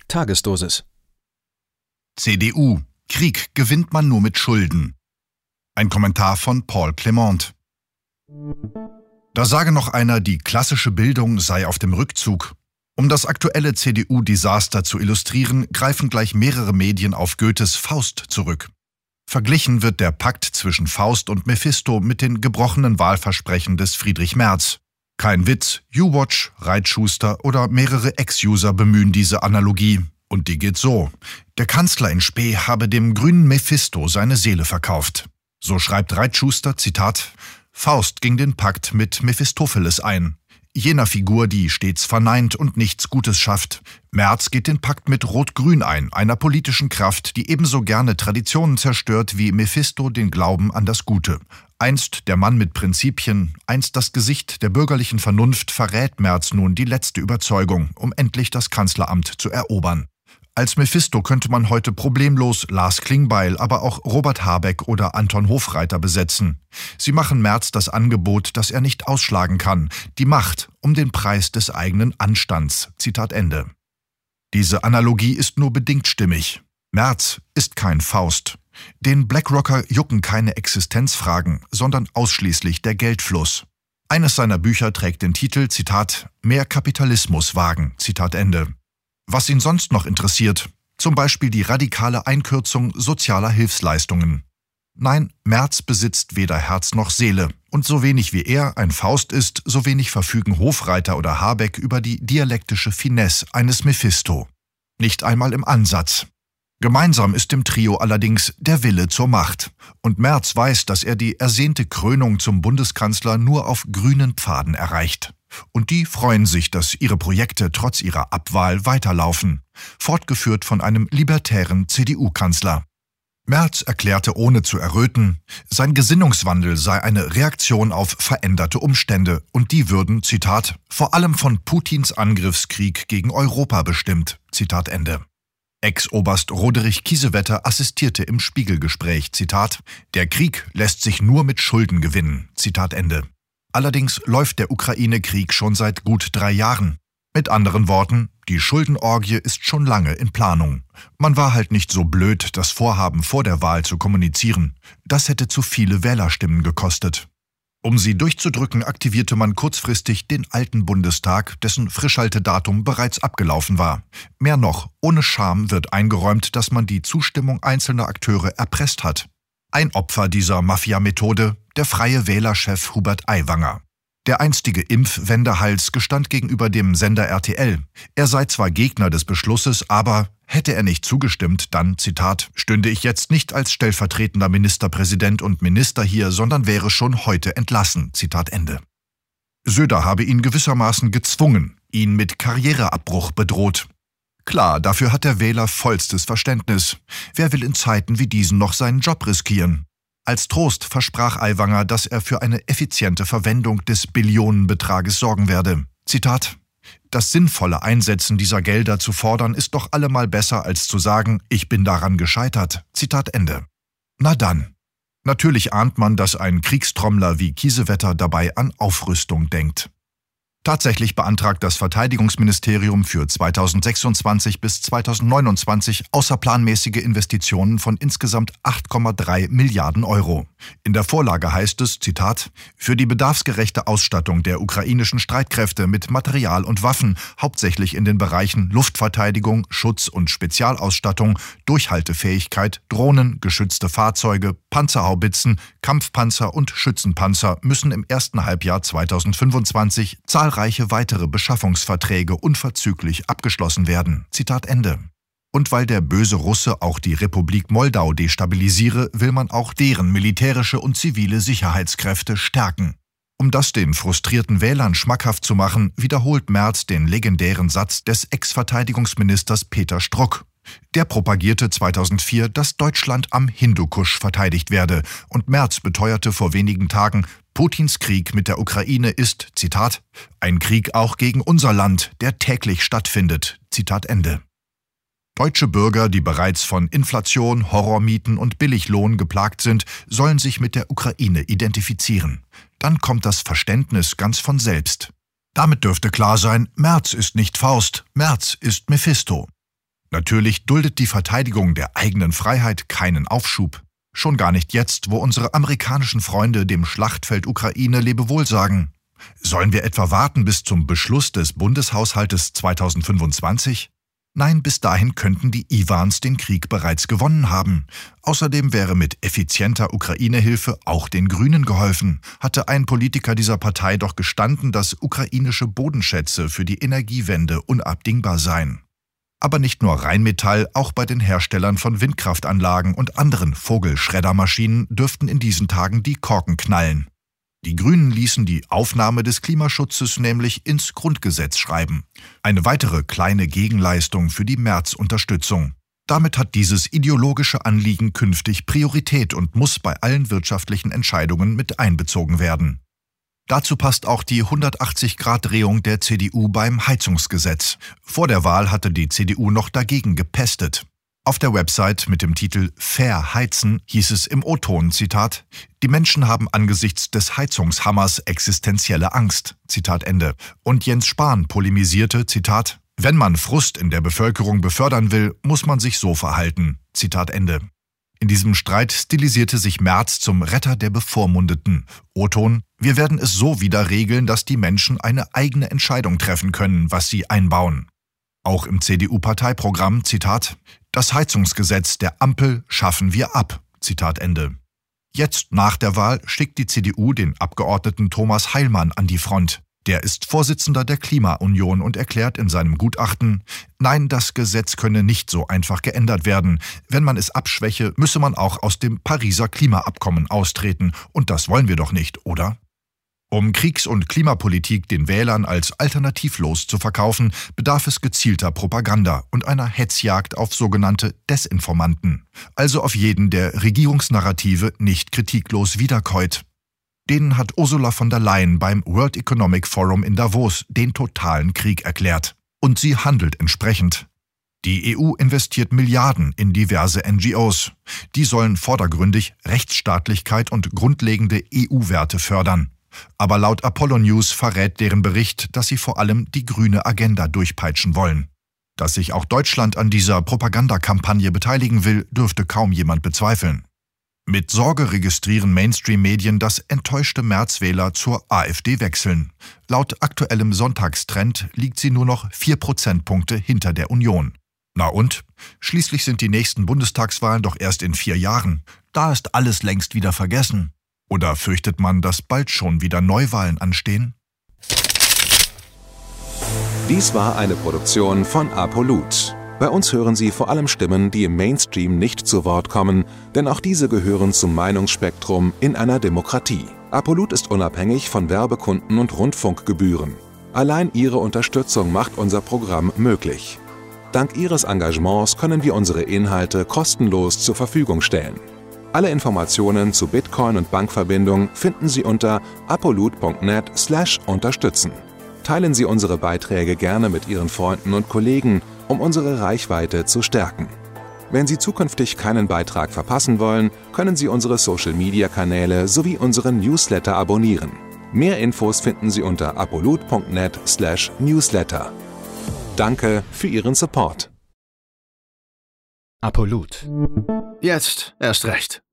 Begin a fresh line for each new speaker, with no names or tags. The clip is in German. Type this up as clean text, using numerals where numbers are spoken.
Tagesdosis.
CDU. Krieg gewinnt man nur mit Schulden. Ein Kommentar von Paul Clement. Da sage noch einer, die klassische Bildung sei auf dem Rückzug. Um das aktuelle CDU-Desaster zu illustrieren, greifen gleich mehrere Medien auf Goethes Faust zurück. Verglichen wird der Pakt zwischen Faust und Mephisto mit den gebrochenen Wahlversprechen des Friedrich Merz. Kein Witz, YouWatch, Reitschuster oder mehrere Ex-User bemühen diese Analogie. Und die geht so: Der Kanzler in Spee habe dem grünen Mephisto seine Seele verkauft. So schreibt Reitschuster, Zitat: Faust ging den Pakt mit Mephistopheles ein, jener Figur, die stets verneint und nichts Gutes schafft. Merz geht den Pakt mit Rot-Grün ein, einer politischen Kraft, die ebenso gerne Traditionen zerstört wie Mephisto den Glauben an das Gute. Einst der Mann mit Prinzipien, einst das Gesicht der bürgerlichen Vernunft, verrät Merz nun die letzte Überzeugung, um endlich das Kanzleramt zu erobern. Als Mephisto könnte man heute problemlos Lars Klingbeil, aber auch Robert Habeck oder Anton Hofreiter besetzen. Sie machen Merz das Angebot, das er nicht ausschlagen kann: die Macht um den Preis des eigenen Anstands. Zitat Ende. Diese Analogie ist nur bedingt stimmig. Merz ist kein Faust. Den BlackRocker jucken keine Existenzfragen, sondern ausschließlich der Geldfluss. Eines seiner Bücher trägt den Titel, Zitat, Mehr Kapitalismus wagen, Zitat Ende. Was ihn sonst noch interessiert, zum Beispiel die radikale Einkürzung sozialer Hilfsleistungen. Nein, Merz besitzt weder Herz noch Seele. Und so wenig wie er ein Faust ist, so wenig verfügen Hofreiter oder Habeck über die dialektische Finesse eines Mephisto. Nicht einmal im Ansatz. Gemeinsam ist dem Trio allerdings der Wille zur Macht. Und Merz weiß, dass er die ersehnte Krönung zum Bundeskanzler nur auf grünen Pfaden erreicht. Und die freuen sich, dass ihre Projekte trotz ihrer Abwahl weiterlaufen, fortgeführt von einem libertären CDU-Kanzler. Merz erklärte ohne zu erröten, sein Gesinnungswandel sei eine Reaktion auf veränderte Umstände und die würden, Zitat, vor allem von Putins Angriffskrieg gegen Europa bestimmt, Zitat Ende. Ex-Oberst Roderich Kiesewetter assistierte im Spiegelgespräch, Zitat, der Krieg lässt sich nur mit Schulden gewinnen, Zitat Ende. Allerdings läuft der Ukraine-Krieg schon seit gut 3 Jahren. Mit anderen Worten, die Schuldenorgie ist schon lange in Planung. Man war halt nicht so blöd, das Vorhaben vor der Wahl zu kommunizieren. Das hätte zu viele Wählerstimmen gekostet. Um sie durchzudrücken, aktivierte man kurzfristig den alten Bundestag, dessen Frischhaltedatum bereits abgelaufen war. Mehr noch, ohne Scham wird eingeräumt, dass man die Zustimmung einzelner Akteure erpresst hat. Ein Opfer dieser Mafia-Methode, der freie Wählerchef Hubert Aiwanger. Der einstige Impfwendehals gestand gegenüber dem Sender RTL. Er sei zwar Gegner des Beschlusses, aber hätte er nicht zugestimmt, dann, Zitat, stünde ich jetzt nicht als stellvertretender Ministerpräsident und Minister hier, sondern wäre schon heute entlassen, Zitat Ende. Söder habe ihn gewissermaßen gezwungen, ihn mit Karriereabbruch bedroht. Klar, dafür hat der Wähler vollstes Verständnis. Wer will in Zeiten wie diesen noch seinen Job riskieren? Als Trost versprach Aiwanger, dass er für eine effiziente Verwendung des Billionenbetrages sorgen werde. Zitat: Das sinnvolle Einsetzen dieser Gelder zu fordern, ist doch allemal besser, als zu sagen, ich bin daran gescheitert. Zitat Ende. Na dann. Natürlich ahnt man, dass ein Kriegstrommler wie Kiesewetter dabei an Aufrüstung denkt. Tatsächlich beantragt das Verteidigungsministerium für 2026 bis 2029 außerplanmäßige Investitionen von insgesamt 8,3 Milliarden Euro. In der Vorlage heißt es, Zitat, für die bedarfsgerechte Ausstattung der ukrainischen Streitkräfte mit Material und Waffen, hauptsächlich in den Bereichen Luftverteidigung, Schutz- und Spezialausstattung, Durchhaltefähigkeit, Drohnen, geschützte Fahrzeuge, Panzerhaubitzen, Kampfpanzer und Schützenpanzer müssen im ersten Halbjahr 2025 zahlreiche weitere Beschaffungsverträge unverzüglich abgeschlossen werden. Zitat Ende. Und weil der böse Russe auch die Republik Moldau destabilisiere, will man auch deren militärische und zivile Sicherheitskräfte stärken. Um das den frustrierten Wählern schmackhaft zu machen, wiederholt Merz den legendären Satz des Ex-Verteidigungsministers Peter Struck. Der propagierte 2004, dass Deutschland am Hindukusch verteidigt werde, und Merz beteuerte vor wenigen Tagen, Putins Krieg mit der Ukraine ist, Zitat, ein Krieg auch gegen unser Land, der täglich stattfindet, Zitat Ende. Deutsche Bürger, die bereits von Inflation, Horrormieten und Billiglohn geplagt sind, sollen sich mit der Ukraine identifizieren. Dann kommt das Verständnis ganz von selbst. Damit dürfte klar sein, Merz ist nicht Faust, Merz ist Mephisto. Natürlich duldet die Verteidigung der eigenen Freiheit keinen Aufschub. Schon gar nicht jetzt, wo unsere amerikanischen Freunde dem Schlachtfeld Ukraine Lebewohl sagen. Sollen wir etwa warten bis zum Beschluss des Bundeshaushaltes 2025? Nein, bis dahin könnten die Iwans den Krieg bereits gewonnen haben. Außerdem wäre mit effizienter Ukraine-Hilfe auch den Grünen geholfen, hatte ein Politiker dieser Partei doch gestanden, dass ukrainische Bodenschätze für die Energiewende unabdingbar seien. Aber nicht nur Rheinmetall, auch bei den Herstellern von Windkraftanlagen und anderen Vogelschreddermaschinen dürften in diesen Tagen die Korken knallen. Die Grünen ließen die Aufnahme des Klimaschutzes nämlich ins Grundgesetz schreiben. Eine weitere kleine Gegenleistung für die Merz-Unterstützung. Damit hat dieses ideologische Anliegen künftig Priorität und muss bei allen wirtschaftlichen Entscheidungen mit einbezogen werden. Dazu passt auch die 180-Grad-Drehung der CDU beim Heizungsgesetz. Vor der Wahl hatte die CDU noch dagegen gepestet. Auf der Website mit dem Titel »Fair heizen« hieß es im O-Ton, Zitat, »Die Menschen haben angesichts des Heizungshammers existenzielle Angst«, Zitat Ende. Und Jens Spahn polemisierte, Zitat, »Wenn man Frust in der Bevölkerung befördern will, muss man sich so verhalten«, Zitat Ende. In diesem Streit stilisierte sich Merz zum Retter der Bevormundeten. O-Ton, »Wir werden es so wieder regeln, dass die Menschen eine eigene Entscheidung treffen können, was sie einbauen.« Auch im CDU-Parteiprogramm, Zitat, »Das Heizungsgesetz der Ampel schaffen wir ab«, Zitat Ende. Jetzt nach der Wahl schickt die CDU den Abgeordneten Thomas Heilmann an die Front. Der ist Vorsitzender der Klimaunion und erklärt in seinem Gutachten, nein, das Gesetz könne nicht so einfach geändert werden. Wenn man es abschwäche, müsse man auch aus dem Pariser Klimaabkommen austreten. Und das wollen wir doch nicht, oder? Um Kriegs- und Klimapolitik den Wählern als alternativlos zu verkaufen, bedarf es gezielter Propaganda und einer Hetzjagd auf sogenannte Desinformanten. Also auf jeden, der Regierungsnarrative nicht kritiklos wiederkäut. Denen hat Ursula von der Leyen beim World Economic Forum in Davos den totalen Krieg erklärt. Und sie handelt entsprechend. Die EU investiert Milliarden in diverse NGOs. Die sollen vordergründig Rechtsstaatlichkeit und grundlegende EU-Werte fördern. Aber laut Apollo News verrät deren Bericht, dass sie vor allem die grüne Agenda durchpeitschen wollen. Dass sich auch Deutschland an dieser Propagandakampagne beteiligen will, dürfte kaum jemand bezweifeln. Mit Sorge registrieren Mainstream-Medien, dass enttäuschte Märzwähler zur AfD wechseln. Laut aktuellem Sonntagstrend liegt sie nur noch 4 Prozentpunkte hinter der Union. Na und? Schließlich sind die nächsten Bundestagswahlen doch erst in 4 Jahren. Da ist alles längst wieder vergessen. Oder fürchtet man, dass bald schon wieder Neuwahlen anstehen?
Dies war eine Produktion von Apolut. Bei uns hören Sie vor allem Stimmen, die im Mainstream nicht zu Wort kommen, denn auch diese gehören zum Meinungsspektrum in einer Demokratie. Apolut ist unabhängig von Werbekunden und Rundfunkgebühren. Allein Ihre Unterstützung macht unser Programm möglich. Dank Ihres Engagements können wir unsere Inhalte kostenlos zur Verfügung stellen. Alle Informationen zu Bitcoin und Bankverbindung finden Sie unter apolut.net/unterstützen. Teilen Sie unsere Beiträge gerne mit Ihren Freunden und Kollegen, um unsere Reichweite zu stärken. Wenn Sie zukünftig keinen Beitrag verpassen wollen, können Sie unsere Social-Media-Kanäle sowie unseren Newsletter abonnieren. Mehr Infos finden Sie unter apolut.net/newsletter. Danke für Ihren Support.
Apolut. Jetzt erst recht.